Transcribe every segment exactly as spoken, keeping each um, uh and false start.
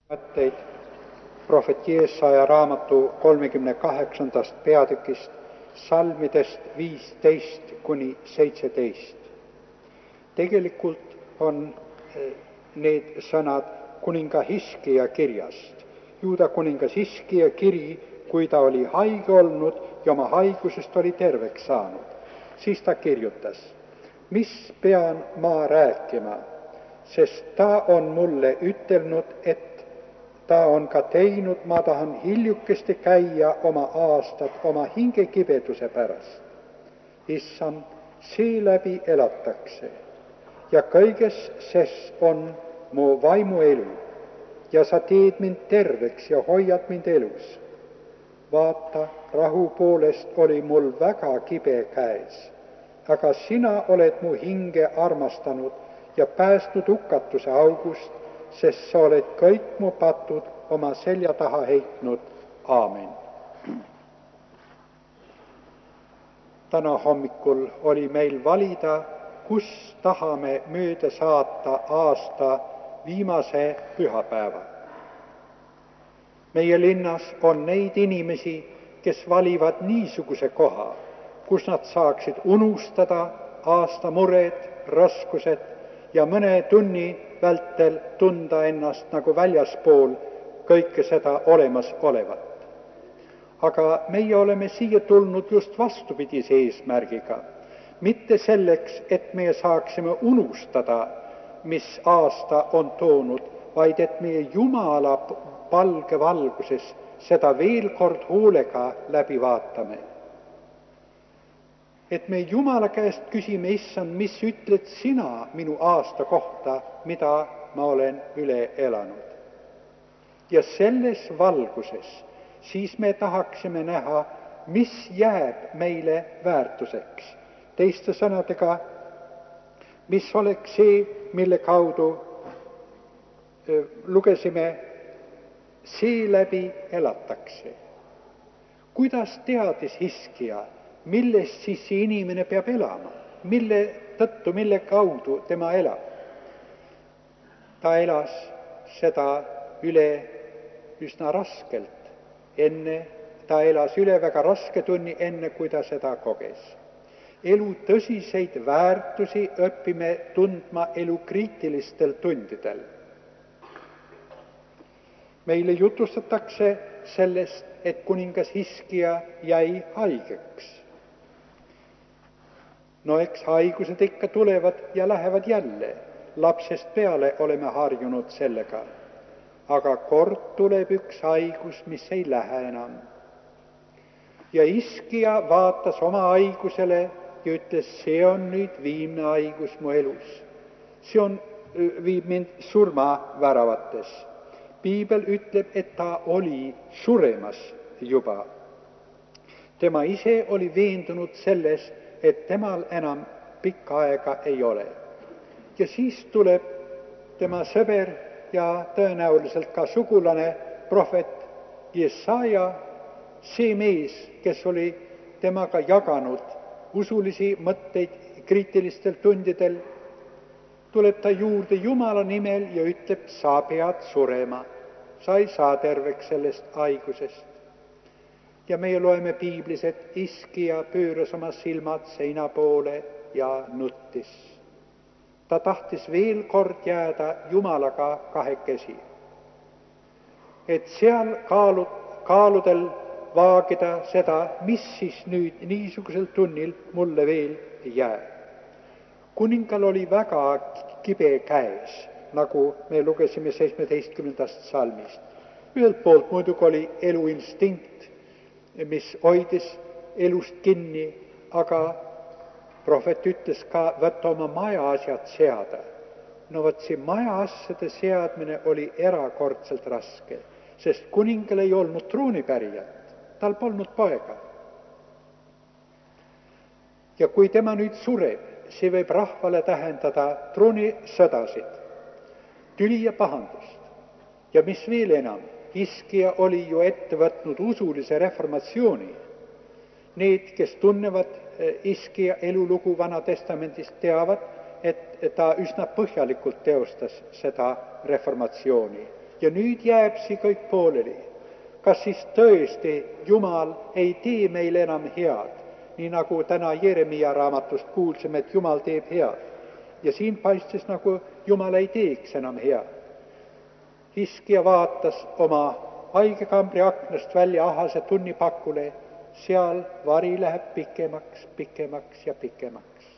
mõtteid prohvet Jeesaja raamatu kolmekümne kaheksandast peatükist, salmidest viisteist kuni seitseteist. Tegelikult on need sõnad kuninga Hiskija kirjast. Juuda kuningas Hiskija kiri, kui ta oli haige olnud ja oma haigusest oli terveks saanud. Siis ta kirjutas: mis pean ma rääkima, sest ta on mulle ütelnud, et ta on ka teinud, ma tahan hiljukesti käia oma aastat oma hingekibeduse pärast. Issand, seeläbi elatakse ja kõiges ses on mu vaimuelu ja sa teed mind terveks ja hoiad mind elus. Vaata, rahu poolest oli mul väga kibe käes, aga sina oled mu hinge armastanud ja päästnud hukatuse august, sest sa oled kõik mu patud oma selja taha heitnud. Aamen. Täna hommikul oli meil valida, kus tahame mööda saata aasta viimase pühapäeva. Meie linnas on neid inimesi, kes valivad niisuguse koha, kus nad saaksid unustada aasta mured, raskused ja mõne tunni vältel tunda ennast nagu väljaspool kõike seda olemas olevat. Aga meie oleme siia tulnud just vastupidise eesmärgiga, mitte selleks, et meie saaksime unustada, mis aasta on toonud, vaid et meie Jumala palge valguses seda veel kord hoolega läbi vaatame. Et me Jumala käest küsime: issand, mis ütled sina minu aasta kohta, mida ma olen üle elanud. Ja selles valguses siis me tahaksime näha, mis jääb meile väärtuseks. Teiste sõnadega, mis oleks see, mille kaudu äh, lugesime, seeläbi elatakse. Kuidas teadis Hiskija, millest siis see inimene peab elama, mille tõttu, mille kaudu tema elab? Ta elas seda üle üsna raskelt, enne, ta elas üle väga raske tunni, enne kui ta seda koges. Elu tõsiseid väärtusi õpime tundma elu kriitilistel tundidel. Meile jutustatakse sellest, et kuningas Hiskija jäi haigeks. No eks haigused ikka tulevad ja lähevad jälle. Lapsest peale oleme harjunud sellega. Aga kord tuleb üks haigus, mis ei lähe enam. Ja Hiskija vaatas oma haigusele ja ütles: see on nüüd viimne haigus mu elus. See on, viib mind surmaväravates. Piibel ütleb, et ta oli suremas juba. Tema ise oli veendunud selles, et temal enam pikka aega ei ole. Ja siis tuleb tema sõber ja tõenäoliselt ka sugulane, prohvet Jesaja, see mees, kes oli temaga jaganud usulisi mõtteid kriitilistel tundidel, tuleb ta juurde Jumala nimel ja ütleb: sa pead surema, sa ei saa terveks sellest haigusest. Ja meie loeme piiblis, et Hiskija pööras oma silmad seina poole ja nuttis. Ta tahtis veel kord jääda Jumalaga kahekesi. Et seal kaalud, kaaludel vaagida seda, mis siis nüüd niisugusel tunnil mulle veel jääb. Kuningal oli väga kibe käes, nagu me lugesime seitsmeteistkümnendast salmist. Ühelt poolt muidugi oli eluinstinkt, mis hoidis elust kinni, aga prohvet ütles ka: võtta oma maja asjad seada. No võt, see maja asjade seadmine oli erakordselt raske, sest kuningal ei olnud troonipärijat, tal polnud poega. Ja kui tema nüüd sureb, see võib rahvale tähendada troonisõdasid, tüli ja pahandust. Ja mis veel enam, Hiskija oli ju ette võtnud usulise reformatsiooni. Need, kes tunnevad Hiskija elulugu Vana Testamendist, teavad, et ta üsna põhjalikult teostas seda reformatsiooni. ja nüüd jääb see kõik pooleli. Kas siis tõesti Jumal ei tee meile enam head, nii nagu täna Jeremia raamatust kuulsime, et Jumal teeb head. Ja siin paistis, nagu Jumal ei teeks enam head. Hiskija vaatas oma haigekambri aknast välja Ahase tunnipakule, seal vari läheb pikemaks, pikemaks ja pikemaks.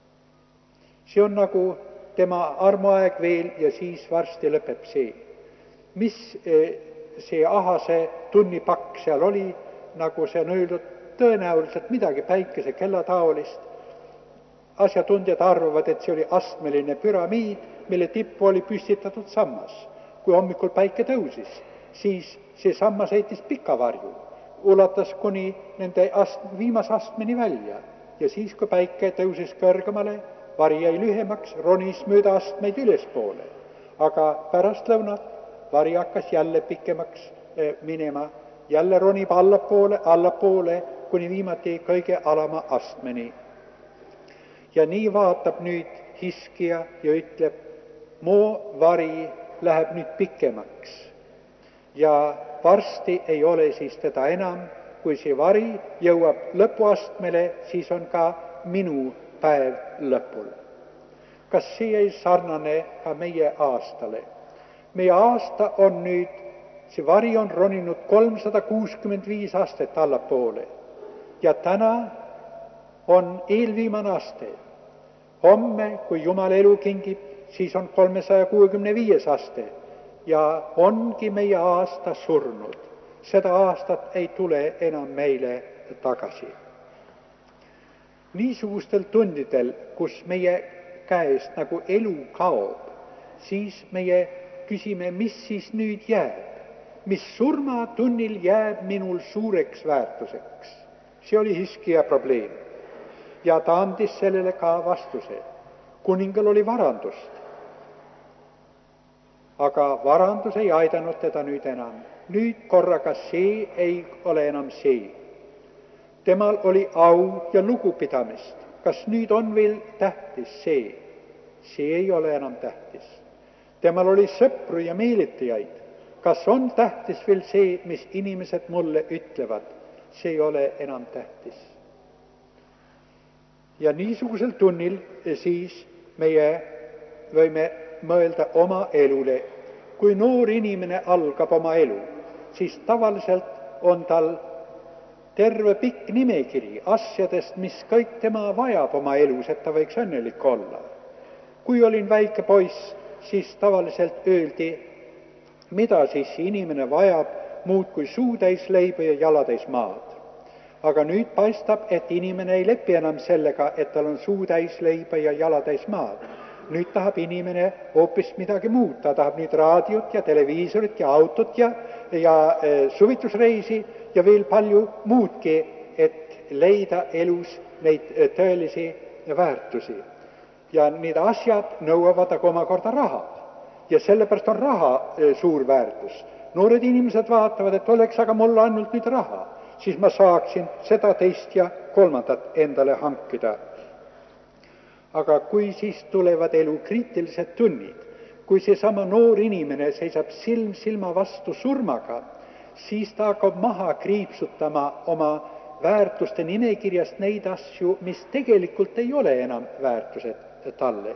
See on nagu tema armuaeg veel ja siis varsti lõpeb see. Mis see Ahase tunnipakk seal oli, nagu see on öeldud, tõenäoliselt midagi päikese kella taolist. Asjatundjad arvavad, et see oli astmeline püramiid, mille tippu oli püstitatud sammas. Kui hommikul päike tõusis, siis see sammas heitis pika varju, ulatas kuni nende ast, viimase astmeni välja ja siis, kui päike tõusis kõrgemale, vari jäi lühemaks, ronis mööda astmeid ülespoole. Aga pärast lõunat vari hakkas jälle pikemaks minema, jälle ronib allapoole, allapoole, kuni viimati kõige alama astmeni. Ja nii vaatab nüüd Hiskija ja ütleb, mu vari läheb nüüd pikemaks. Ja varsti ei ole siis teda enam, kui see vari jõuab lõpuastmele, siis on ka minu päev lõpul. Kas see ei sarnane ka meie aastale? Meie aasta on nüüd, see vari on roninud kolmsada kuuskümmend viis astet allapoole ja täna on eelviimane aste. Homme, kui Jumal elu kingib, siis on kolmesaja kuuekümne viies aste ja ongi meie aasta surnud. Seda aastat ei tule enam meile tagasi. Niisugustel tundidel, kus meie käest nagu elu kaob, siis meie küsime, mis siis nüüd jääb? Mis surmatunnil jääb minul suureks väärtuseks? See oli Hiskija probleem. Ja ta andis sellele ka vastuse. Kuningal oli varandust. Aga varandus ei aidanud teda nüüd enam. Nüüd korraga see ei ole enam see. Temal oli au ja lugupidamist. Kas nüüd on veel tähtis see? See ei ole enam tähtis. Temal oli sõpru ja meelitajaid. Kas on tähtis veel see, mis inimesed mulle ütlevad? See ei ole enam tähtis. Ja niisugusel tunnil siis meie võime mõelda oma elule. Kui noor inimene algab oma elu, siis tavaliselt on tal terve pikk nimekiri asjadest, mis kõik tema vajab oma elus, et ta võiks õnnelik olla. Kui olin väike poiss, siis tavaliselt öeldi, mida siis inimene vajab muud kui suutäis leiba ja jalatäis maad. Aga nüüd paistab, et inimene ei lepi enam sellega, et tal on suutäis leiba ja jalatäis maad. Nüüd tahab inimene hoopis midagi muud. Ta tahab nüüd raadiot ja televiisorit ja autot ja, ja e, suvitusreisi ja veel palju muudki, et leida elus neid e, tõelisi väärtusi. Ja need asjad nõuavad aga omakorda raha. Ja sellepärast on raha e, suur väärtus. Noored inimesed vaatavad, et oleks aga mul ainult nüüd raha, siis ma saaksin seda, teist ja kolmandat endale hankida. Aga kui siis tulevad elu kriitilised tunnid, kui seesama noor inimene seisab silm silma vastu surmaga, siis ta hakkab maha kriipsutama oma väärtuste nimekirjast neid asju, mis tegelikult ei ole enam väärtused talle.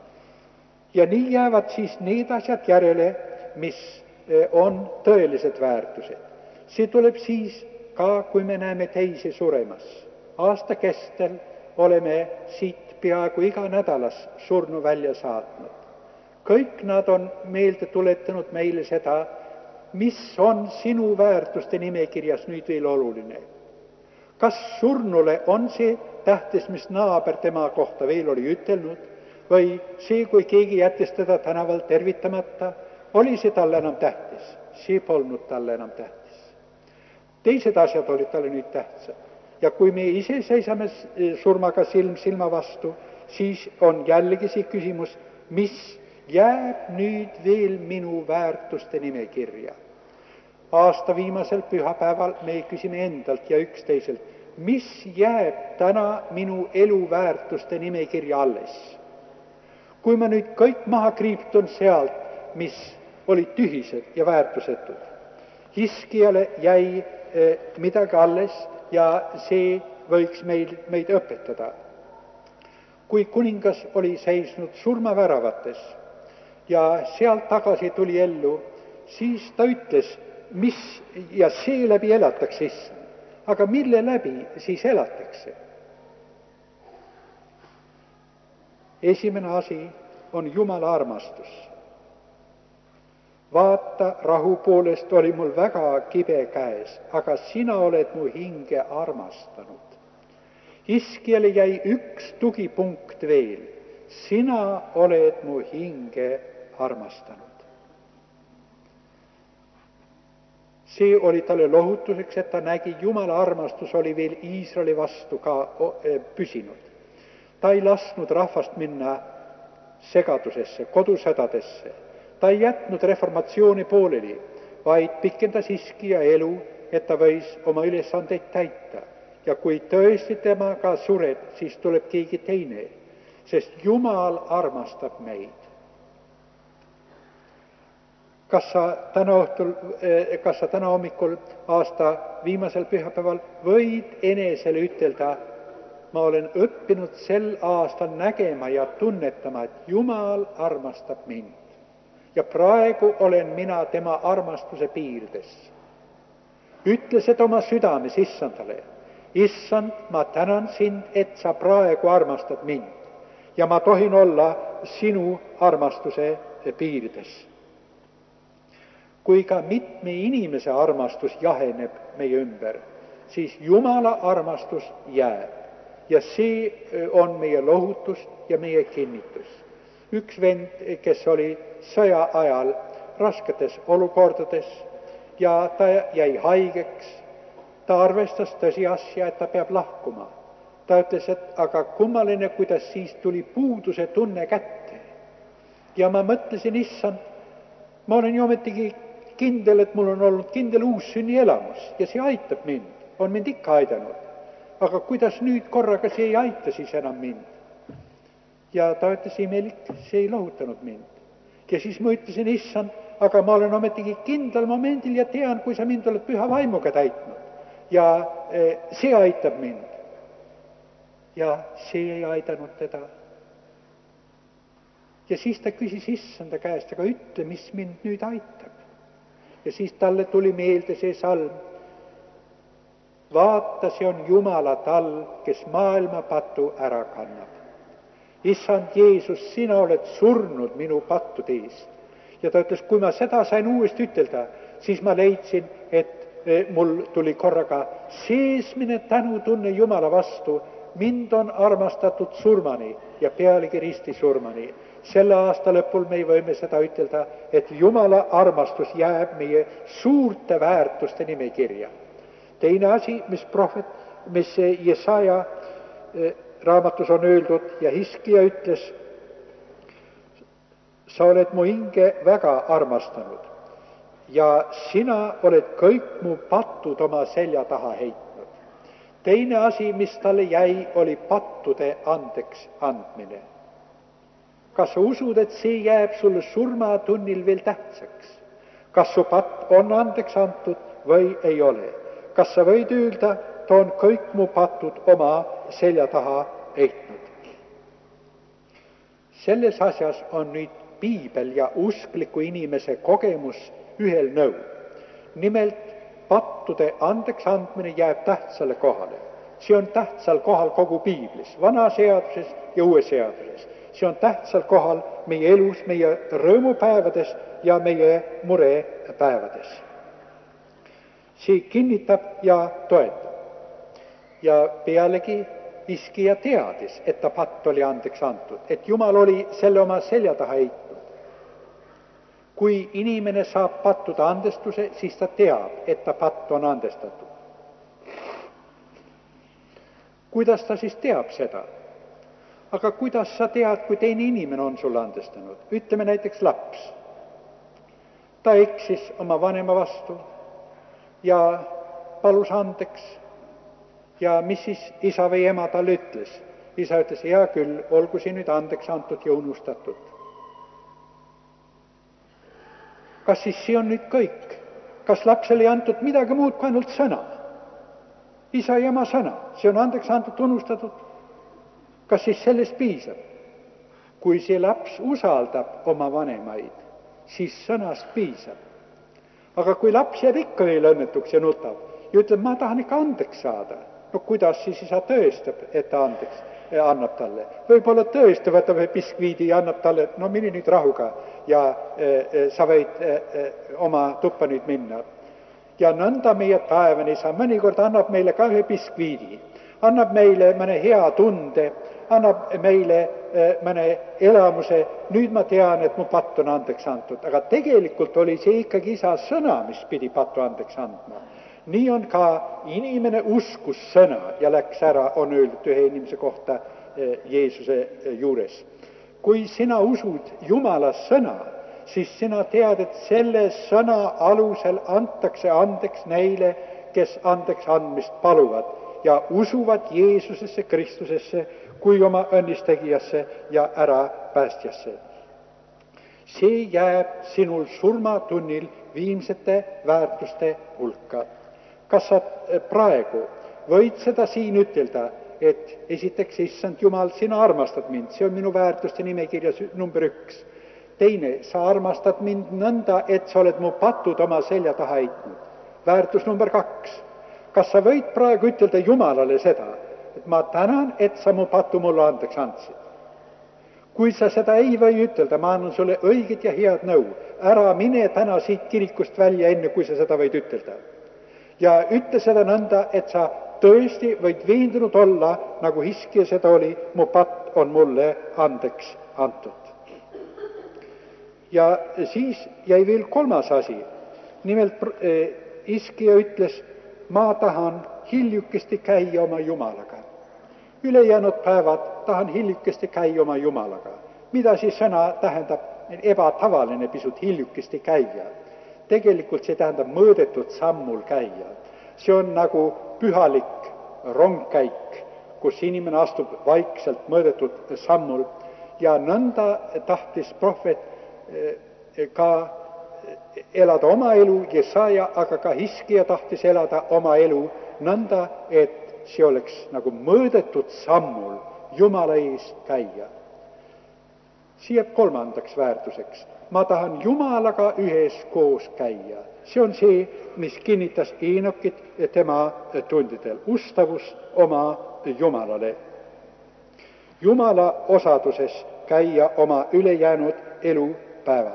Ja nii jäävad siis need asjad järele, mis on tõelised väärtused. See tuleb siis ka, kui me näeme teisi suremas. Aasta kestel oleme siit peaaegu iga nädalas surnu välja saatnud. Kõik nad on meelde tuletanud meile seda, mis on sinu väärtuste nimekirjas nüüd veel oluline. Kas surnule on see tähtis, mis naaber tema kohta veel oli ütelnud, või see, kui keegi jättis teda tänaval tervitamata, oli see talle enam tähtis? See polnud talle enam tähtis. Teised asjad olid talle nüüd tähtsad. Ja kui me ise seisame surmaga silm silma vastu, siis on jällegi see küsimus, mis jääb nüüd veel minu väärtuste nimekirja. Aasta viimasel pühapäeval me küsime endalt ja üksteiselt, mis jääb täna minu elu väärtuste nimekirja alles. Kui ma nüüd kõik maha kriiptun sealt, mis olid tühised ja väärtusetud. Hiskijale jäi midagi alles ja see võiks meil, meid õpetada. Kui kuningas oli seisnud surmaväravates ja sealt tagasi tuli ellu, siis ta ütles, mis ja seeläbi elatakse issand. Aga mille läbi siis elatakse? Esimene asi on Jumala armastus. Vaata, rahu poolest oli mul väga kibe käes, aga sina oled mu hinge armastanud. Hiskjale jäi üks tugipunkt veel. Sina oled mu hinge armastanud. See oli talle lohutuseks, et ta nägi, Jumala armastus oli veel Iisraeli vastu ka püsinud. Ta ei lasknud rahvast minna segadusesse, kodusõdadesse. Ta ei jätnud reformatsiooni pooleli, vaid pikendas Hiskija elu, et ta võis oma ülesandeid täita. Ja kui tõesti temaga sured, siis tuleb keegi teine, sest Jumal armastab meid. Kas sa täna õhtul, kas sa täna hommikul aasta viimasel pühapäeval võid enesele ütelda, ma olen õppinud sel aastal nägema ja tunnetama, et Jumal armastab mind. Ja praegu olen mina tema armastuse piirdes. Ütles, et oma südames issandale, issand, ma tänan sind, et sa praegu armastad mind ja ma tohin olla sinu armastuse piirides. Kui ka mitme inimese armastus jaheneb meie ümber, siis Jumala armastus jääb ja see on meie lohutus ja meie kinnitus. Üks vend, kes oli sõja ajal rasketes olukordades ja ta jäi haigeks, ta arvestas tõsiasja, et ta peab lahkuma. Ta ütles, et aga kummaline, kuidas siis tuli puuduse tunne kätte. Ja ma mõtlesin, issand, ma olen ju ometigi kindel, et mul on olnud kindel uussünni elamus ja see aitab mind, on mind ikka aidanud. Aga kuidas nüüd korraga see ei aita siis enam mind? Ja ta ütles, imelik, see ei lohutanud mind. Ja siis ma ütlesin, issand, aga ma olen ometigi kindlal momendil ja tean, kui sa mind oled püha vaimuga täitnud. Ja see aitab mind. Ja see ei aidanud teda. Ja siis ta küsis issanda käest, aga ütle, mis mind nüüd aitab. Ja siis talle tuli meelde see salm. Vaata, see on Jumala tall, kes maailma patu ära kannab. Issand Jeesus, sina oled surnud minu pattude eest. Ja ta ütles, kui ma seda sain uuesti ütelda, siis ma leidsin, et mul tuli korraga seesmine tänutunne Jumala vastu. Mind on armastatud surmani ja pealegi risti surmani. Selle aasta lõpul me võime seda ütelda, et Jumala armastus jääb meie suurte väärtuste nimekirja. Teine asi, mis prohvet, mis Jesaja raamatus on öeldud ja Hiskija ütles, sa oled mu hinge väga armastanud ja sina oled kõik mu patud oma selja taha heitnud. Teine asi, mis talle jäi, oli pattude andeks andmine. Kas sa usud, et see jääb sulle surmatunnil veel tähtsaks? Kas su patt on andeks antud või ei ole? Kas sa võid öelda, ta on kõik mu patud oma selja taha heitnud? Selles asjas on nüüd piibel ja uskliku inimese kogemus ühel nõu. Nimelt, pattude andeks andmine jääb tähtsale kohale. See on tähtsal kohal kogu piiblis, vana seaduses ja uue seaduses. See on tähtsal kohal meie elus, meie rõõmupäevades ja meie murepäevades. See kinnitab ja toetab. Ja pealegi Hiskija teadis, et ta patt oli andeks antud, et Jumal oli selle oma selja taha heitnud. Kui inimene saab pattuda andestuse, siis ta teab, et ta patt on andestatud. Kuidas ta siis teab seda? Aga kuidas sa tead, kui teine inimene on sulle andestanud? Ütleme näiteks laps. Ta eksis oma vanema vastu ja palus andeks. Ja mis siis isa või ema talle ütles? Isa ütles, hea küll, olgu see nüüd andeks antud ja unustatud. Kas siis see on nüüd kõik? Kas lapsele ei antud midagi muud kui ainult sõna? Isa ja ema sõna, see on andeks antud, unustatud. Kas siis sellest piisab? Kui see laps usaldab oma vanemaid, siis sõnast piisab. Aga kui laps jääb ikka veel õnnetuks ja nutab ja ütleb, ma tahan ikka andeks saada, no kuidas siis isa tõestab, et ta andeks annab talle? Võib-olla tõesti võtab biskviidi ja annab talle, no mine nüüd rahuga ja e, sa võid e, e, oma tuppa nüüd minna. Ja nõnda meie taevane isa mõnikord annab meile ka ühe biskviidi, annab meile mõne hea tunde, annab meile e, mõne elamuse, nüüd ma tean, et mu patt on andeks antud, aga tegelikult oli see ikkagi isa sõna, mis pidi pattu andeks andma. Nii on ka inimene uskus sõna ja läks ära, on öeldud ühe inimese kohta Jeesuse juures. Kui sina usud Jumala sõna, siis sina tead, et selle sõna alusel antakse andeks neile, kes andeks andmist paluvad ja usuvad Jeesusesse Kristusesse kui oma õnnistegijasse ja ära päästjasse. See jääb sinul surmatunnil viimsete väärtuste hulka. Kas sa praegu võid seda siin ütelda, et esiteks, issand Jumal, sina armastad mind, see on minu väärtuste nimekirjas number üks. Teine, sa armastad mind nõnda, et sa oled mu patud oma selja taha heitnud. Väärtus number kaks. Kas sa võid praegu ütelda Jumalale seda, et ma tänan, et sa mu patu mulle andeks andsid? Kui sa seda ei või ütelda, ma annan sulle õiget ja head nõu. Ära mine täna siit kirikust välja, enne kui sa seda võid ütelda. Ja ütle seda nõnda, et sa tõesti võid veendunud olla, nagu Hiskija seda oli, mu patt on mulle andeks antud. Ja siis jäi veel kolmas asi. Nimelt Hiskija ütles, ma tahan hiljukesti käia oma Jumalaga. Ülejäänud päevad tahan hiljukesti käia oma Jumalaga. Mida siis sõna tähendab? Ebatavaline pisut hiljukesti käia. Tegelikult see tähendab mõõdetud sammul käia. See on nagu pühalik rongkäik, kus inimene astub vaikselt mõõdetud sammul ja nõnda tahtis prohvet ka elada oma elu, Jesaja, aga ka Hiskija tahtis elada oma elu nõnda, et see oleks nagu mõõdetud sammul Jumala eest käia. Siia kolmandaks väärtuseks. Ma tahan Jumalaga ühes koos käia. See on see, mis kinnitas Eenokit tema tundidel. Ustavus oma Jumalale. Jumala osaduses käia oma ülejäänud elupäevad.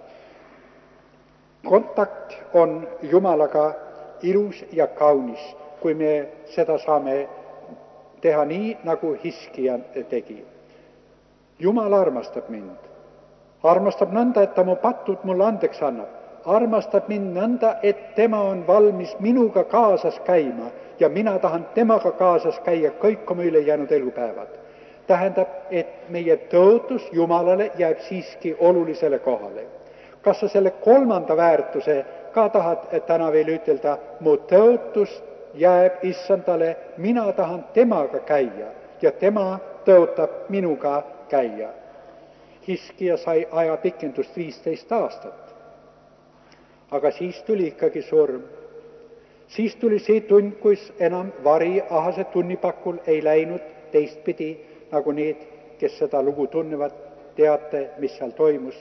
Kontakt on Jumalaga ilus ja kaunis, kui me seda saame teha nii, nagu Hiskija tegi. Jumal armastab mind. Armastab nõnda, et ta mu patud mulle andeks annab. Armastab mind nõnda, et tema on valmis minuga kaasas käima ja mina tahan temaga kaasas käia kõik oma ülejäänud elupäevad. Tähendab, et meie tõotus Jumalale jääb siiski olulisele kohale. Kas sa selle kolmanda väärtuse ka tahad täna veel ütelda, mu tõotus jääb issandale, mina tahan temaga käia ja tema tõotab minuga käia. Hiskija sai aja pikendust viisteist aastat. Aga siis tuli ikkagi surm. Siis tuli see tund, kus enam vari ahase tunnipakul ei läinud teistpidi, nagu need, kes seda lugu tunnevad, teate, mis seal toimus.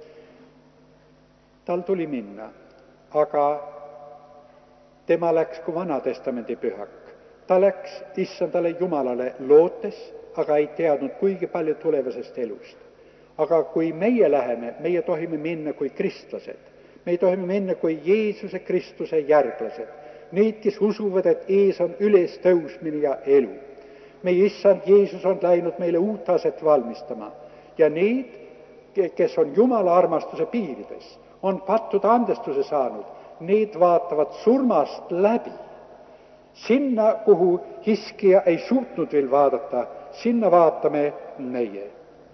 Tal tuli minna, aga tema läks kui Vanatestamendi pühak. Ta läks issandale Jumalale lootes, aga ei teadnud kuigi palju tulevasest elust. Aga kui meie läheme, meie tohime minna kui kristlased. Me tohime minna kui Jeesuse Kristuse järglased. Need, kes usuvad, et ees on üles tõusmine ja elu. Meie issand Jeesus on läinud meile uut aset valmistama. Ja need, kes on Jumala armastuse piirides, on pattud andestuse saanud, need vaatavad surmast läbi. Sinna, kuhu Hiskija ei suutnud veel vaadata, sinna vaatame meie.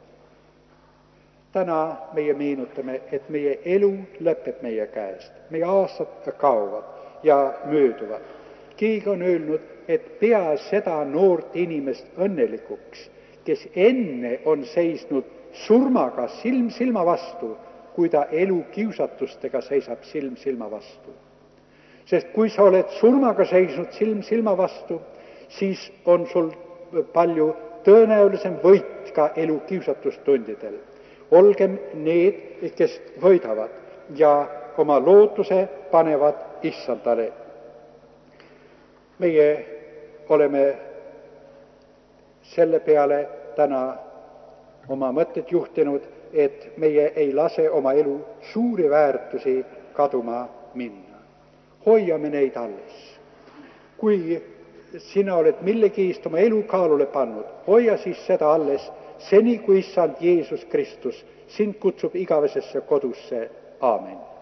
Täna meie meenutame, et meie elu lõpeb meie käest. Meie aastad kaovad ja mööduvad. Keegi on öelnud, et pea seda noort inimest õnnelikuks, kes enne on seisnud surmaga silm silma vastu, kui ta elu kiusatustega seisab silm silma vastu. Sest kui sa oled surmaga seisnud silm silma vastu, siis on sul palju tõenäolisem võit ka elu kiusatustundidel. Olgem need, kes võidavad ja oma lootuse panevad issandale. Meie oleme selle peale täna oma mõtted juhtinud, et meie ei lase oma elu suuri väärtusi kaduma minna. Hoiame neid alles. Kui sina oled millegi eest oma elu kaalule pannud, hoia siis seda alles, seni kui issand Jeesus Kristus sind kutsub igavesesse kodusse. Aamen.